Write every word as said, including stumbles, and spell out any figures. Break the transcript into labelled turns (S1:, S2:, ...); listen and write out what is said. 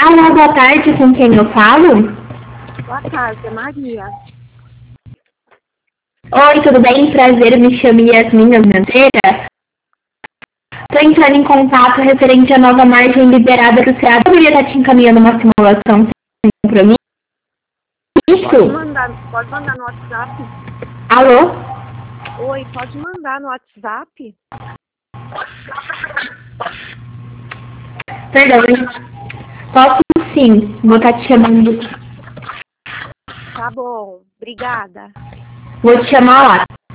S1: Olá, boa tarde, com quem eu falo?
S2: Boa tarde, é Maria.
S1: Oi, tudo bem? Prazer, me chamo Yasmin Financeira. Estou entrando em contato referente à nova margem liberada do SEAD. Eu poderia estar te encaminhando uma simulação sem compromisso?
S2: Pode mandar, pode mandar no WhatsApp.
S1: Alô?
S2: Oi, pode mandar no WhatsApp?
S1: Perdão, posso sim, vou estar te chamando.
S2: Tá bom, obrigada.
S1: Vou te chamar lá.